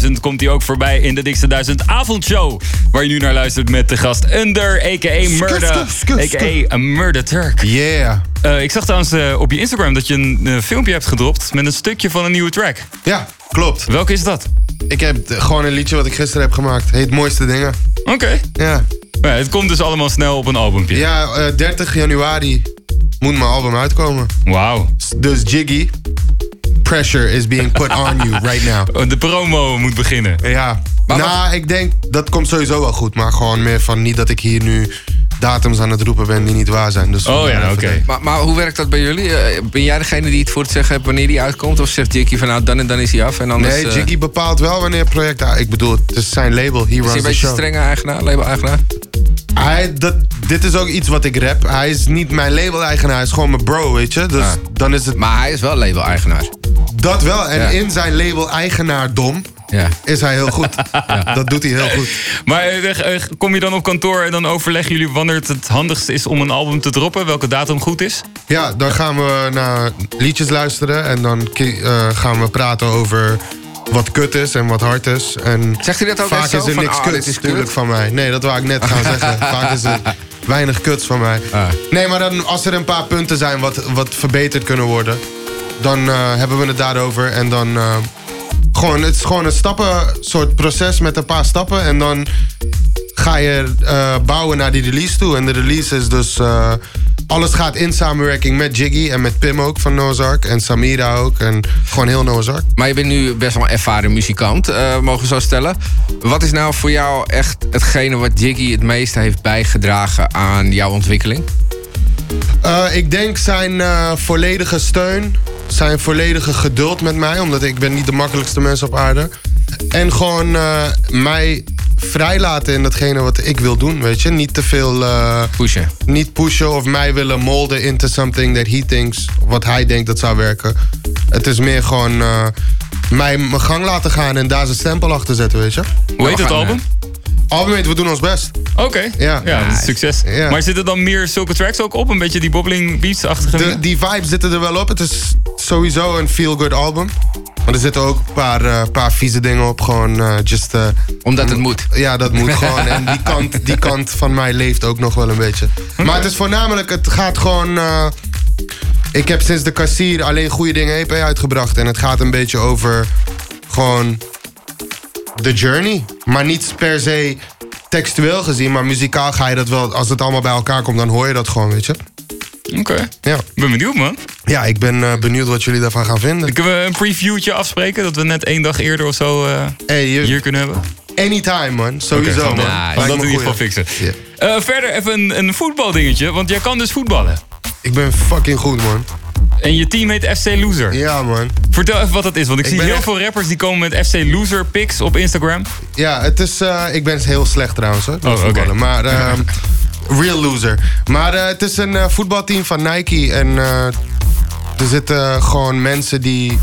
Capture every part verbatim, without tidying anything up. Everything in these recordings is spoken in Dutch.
duizend komt hij ook voorbij in de Dikste duizend avondshow. Waar je nu naar luistert met de gast Under, a k a. Murda, a k a. Murda Turk. Yeah. Uh, ik zag trouwens uh, op je Instagram dat je een uh, filmpje hebt gedropt met een stukje van een nieuwe track. Ja, klopt. Welke is dat? Ik heb gewoon een liedje wat ik gisteren heb gemaakt. Heet Mooiste Dingen. Oké. Okay. Ja. Ja. Het komt dus allemaal snel op een albumpje. Ja, uh, dertig januari moet mijn album uitkomen. Wauw. Dus Jiggy, pressure is being put on you right now. De promo moet beginnen. Ja. Maar nou, wat... ik denk, dat komt sowieso wel goed. Maar gewoon meer van niet dat ik hier nu datums aan het roepen ben die niet waar zijn. Dus oh ja, oké. Okay. Maar, maar hoe werkt dat bij jullie? Uh, ben jij degene die het voor het zeggen hebt wanneer die uitkomt? Of zegt Jiggy van nou, dan en dan is hij af? En anders, nee, uh... Jiggy bepaalt wel wanneer het project... Ah, ik bedoel, het is zijn label. He is hij een beetje strenge eigenaar, label-eigenaar? Hij, dat, dit is ook iets wat ik rap. Hij is niet mijn label-eigenaar, hij is gewoon mijn bro, weet je. Dus ah. dan is het... Maar hij is wel label-eigenaar. Dat wel, en ja. in zijn label-eigenaardom... Ja. is hij heel goed. Ja. Dat doet hij heel goed. Maar uh, kom je dan op kantoor en dan overleggen jullie wanneer het het handigst is om een album te droppen? Welke datum goed is? Ja, dan gaan we naar liedjes luisteren en dan uh, gaan we praten over wat kut is en wat hard is. En zegt hij dat ook vaak zo? is er van, niks oh, kuts natuurlijk van mij. Nee, dat wou ik net gaan zeggen. Vaak is er weinig kuts van mij. Ah. Nee, maar dan, als er een paar punten zijn wat, wat verbeterd kunnen worden, dan uh, hebben we het daarover en dan... Uh, Gewoon, het is gewoon een stappen, soort proces met een paar stappen. En dan ga je uh, bouwen naar die release toe. En de release is dus... Uh, alles gaat in samenwerking met Jiggy en met Pim ook van Noah's Ark. En Samira ook. En gewoon heel Noah's Ark. Maar je bent nu best wel een ervaren muzikant, uh, mogen we zo stellen. Wat is nou voor jou echt hetgene wat Jiggy het meeste heeft bijgedragen aan jouw ontwikkeling? Uh, ik denk zijn uh, volledige steun. Zijn volledige geduld met mij. Omdat ik ben niet de makkelijkste mens op aarde. En gewoon uh, mij vrijlaten in datgene wat ik wil doen, weet je. Niet te veel... Uh, pushen. Niet pushen of mij willen molden into something that he thinks... wat hij denkt dat zou werken. Het is meer gewoon uh, mij mijn gang laten gaan en daar zijn stempel achter zetten, weet je. Hoe heet het album? Album heet We Doen Ons Best. Oké, okay. ja, ja nice. Succes. Ja. Maar zitten dan meer zulke tracks ook op? Een beetje die bobbling beats-achtige? De, die vibes zitten er wel op. Het is sowieso een feel-good album. Maar er zitten ook een paar, uh, paar vieze dingen op. Gewoon uh, just... Uh, Omdat het moet. Ja, dat moet gewoon. En die kant, die kant van mij leeft ook nog wel een beetje. Okay. Maar het is voornamelijk... Het gaat gewoon... Uh, ik heb sinds de Kassier alleen goede dingen E P uitgebracht. En het gaat een beetje over... Gewoon... The journey. Maar niet per se textueel gezien, maar muzikaal ga je dat wel... Als het allemaal bij elkaar komt, dan hoor je dat gewoon, weet je. Oké. Okay. Ja. Ik ben benieuwd, man. Ja, ik ben uh, benieuwd wat jullie daarvan gaan vinden. Kunnen we een previewtje afspreken? Dat we net één dag eerder of zo uh, hey, je... hier kunnen hebben? Anytime, man. Sowieso, okay, man. Ja, dat in ieder geval fixen. Yeah. Uh, verder even een, een voetbaldingetje, want jij kan dus voetballen. Ik ben fucking goed, man. En je team heet F C Loser. Ja, man. Vertel even wat dat is, want ik, ik zie heel echt... veel rappers die komen met F C Loser pics op Instagram. Ja, het is... Uh, ik ben heel slecht trouwens, hoor. Oh, oké. Okay. Maar... Uh, real loser. Maar uh, het is een uh, voetbalteam van Nike. En uh, er zitten gewoon mensen die...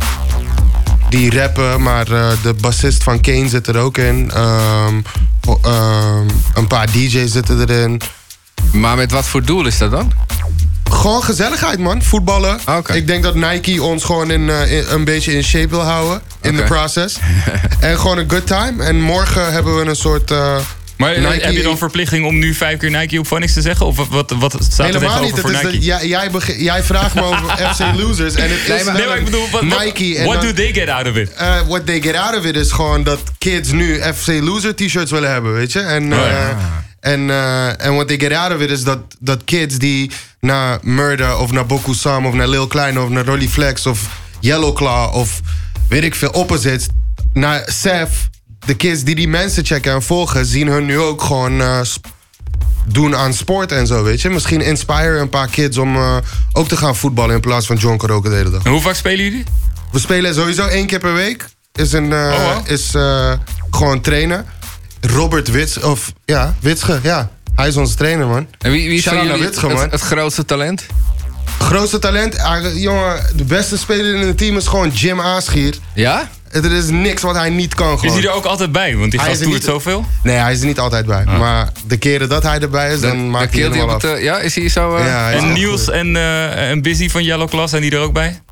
die rappen, maar uh, de bassist van Kane zit er ook in. Um, um, een paar D J's zitten erin. Maar met wat voor doel is dat dan? Gewoon gezelligheid, man. Voetballen. Okay. Ik denk dat Nike ons gewoon in, uh, in, een beetje in shape wil houden. In de okay. process. En gewoon een good time. En morgen hebben we een soort... Uh, maar Nike... heb je dan verplichting om nu vijf keer Nike op Phonics te zeggen? Of wat, wat staat er tegenover niet. voor Nike? De, jij, jij, beg- jij vraagt me over F C Losers. En het nee, is maar, nee, maar ik bedoel, wat, Nike. What, what do they get out of it? Uh, what they get out of it is gewoon dat kids nu F C Loser t-shirts willen hebben, weet je? En... Uh, oh, ja. En uh, what they get out of it is dat, dat kids die naar Murda of naar Boku Sam of naar Lil Kleine of naar Rolly Flex of Yellowclaw of weet ik veel opposites, naar Sef, de kids die die mensen checken en volgen, zien hun nu ook gewoon uh, sp- doen aan sport en zo, weet je. Misschien inspire een paar kids om uh, ook te gaan voetballen in plaats van jonker ook de hele dag. En hoe vaak spelen jullie? We spelen sowieso één keer per week. Is, een, uh, oh, wow. is uh, gewoon trainen. Robert Wits, of ja, Witsche, ja. Hij is onze trainer, man. En wie, wie is van jullie Witsche, het, man. het grootste talent? Grootste talent? Uh, jongen, de beste speler in het team is gewoon Jim Aaschier. Ja? Er is niks wat hij niet kan, gewoon. Is hij er ook altijd bij? Want die gast doet het zoveel? Nee, hij is er niet altijd bij. Ah. Maar de keren dat hij erbij is, dan de, maakt hij helemaal af. Het, uh, ja, is hij zo... Uh... Ja, hij en is Niels en, uh, en Busy van Yellow Class, zijn die er ook bij?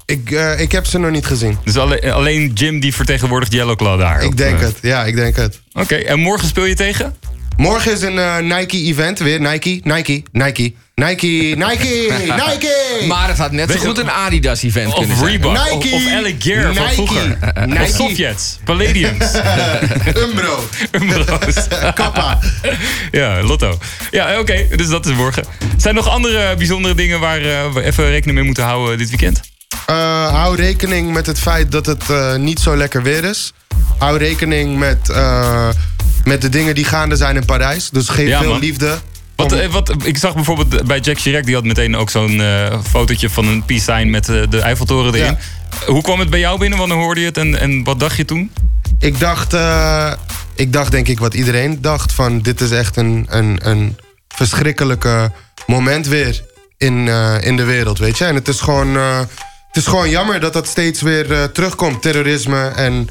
Ik, uh, ik heb ze nog niet gezien. Dus alleen, alleen Jim die vertegenwoordigt Yellow Claw daar? Ik op, denk uh... het, ja, ik denk het. Oké, okay. En morgen speel je tegen? Morgen is een uh, Nike-event weer. Nike, Nike, Nike, Nike, Nike, Nike! Maar het had net zo goed een Adidas-event kunnen zijn. Reebok, Nike, of, of Alec Gear van Nike, vroeger. Nike. Of Sovjets, Palladiums. Umbro. Umbro's. Kappa. Ja, Lotto. Ja, oké, okay, dus dat is morgen. Zijn er nog andere bijzondere dingen waar uh, we even rekening mee moeten houden dit weekend? Uh, hou rekening met het feit dat het uh, niet zo lekker weer is. Hou rekening met, uh, met de dingen die gaande zijn in Parijs. Dus geef ja, veel man. liefde. Wat, om... wat, ik zag bijvoorbeeld bij Jack Chirac, die had meteen ook zo'n uh, fotootje van een peace sign met uh, de Eiffeltoren erin. Ja. Hoe kwam het bij jou binnen? Wanneer hoorde je het en, en wat dacht je toen? Ik dacht, uh, ik dacht denk ik wat iedereen dacht. Van dit is echt een, een, een verschrikkelijke moment weer in, uh, in de wereld, weet je. En het is gewoon, uh, het is gewoon jammer dat dat steeds weer uh, terugkomt. Terrorisme en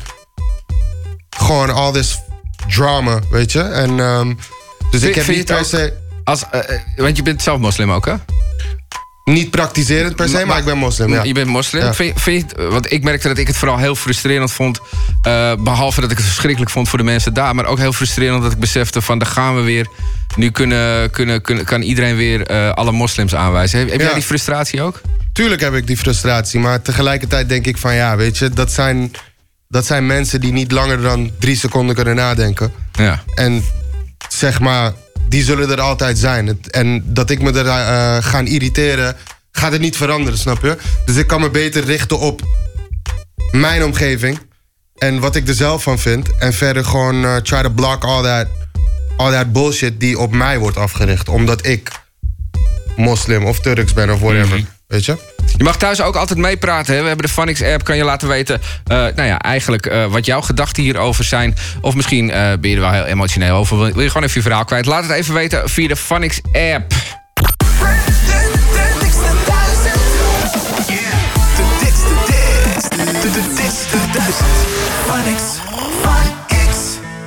gewoon al this drama, weet je. En, um, dus vind, ik heb niet per se... Als, uh, want je bent zelf moslim ook, hè? Niet praktiserend per se, maar, maar ik ben moslim, ja. Je bent moslim? Ja. Vind, vind je, want ik merkte dat ik het vooral heel frustrerend vond. Uh, behalve dat ik het verschrikkelijk vond voor de mensen daar. Maar ook heel frustrerend dat ik besefte van, daar gaan we weer. Nu kunnen, kunnen, kunnen, kan iedereen weer uh, alle moslims aanwijzen. Heb, heb ja. jij die frustratie ook? Tuurlijk heb ik die frustratie. Maar tegelijkertijd denk ik van, ja, weet je, dat zijn, dat zijn mensen die niet langer dan drie seconden kunnen nadenken. Ja. En zeg maar, die zullen er altijd zijn. En dat ik me er uh, gaan irriteren, gaat het niet veranderen, snap je? Dus ik kan me beter richten op mijn omgeving en wat ik er zelf van vind. En verder gewoon uh, try to block all that, all that bullshit die op mij wordt afgericht. Omdat ik moslim of Turks ben of whatever. Mm-hmm. Weet je? Je mag thuis ook altijd meepraten. Hè? We hebben de Phonics-app, kan je laten weten... Uh, nou ja, eigenlijk uh, wat jouw gedachten hierover zijn. Of misschien uh, ben je er wel heel emotioneel over. Wil je gewoon even je verhaal kwijt? Laat het even weten via de Phonics-app. Phonics.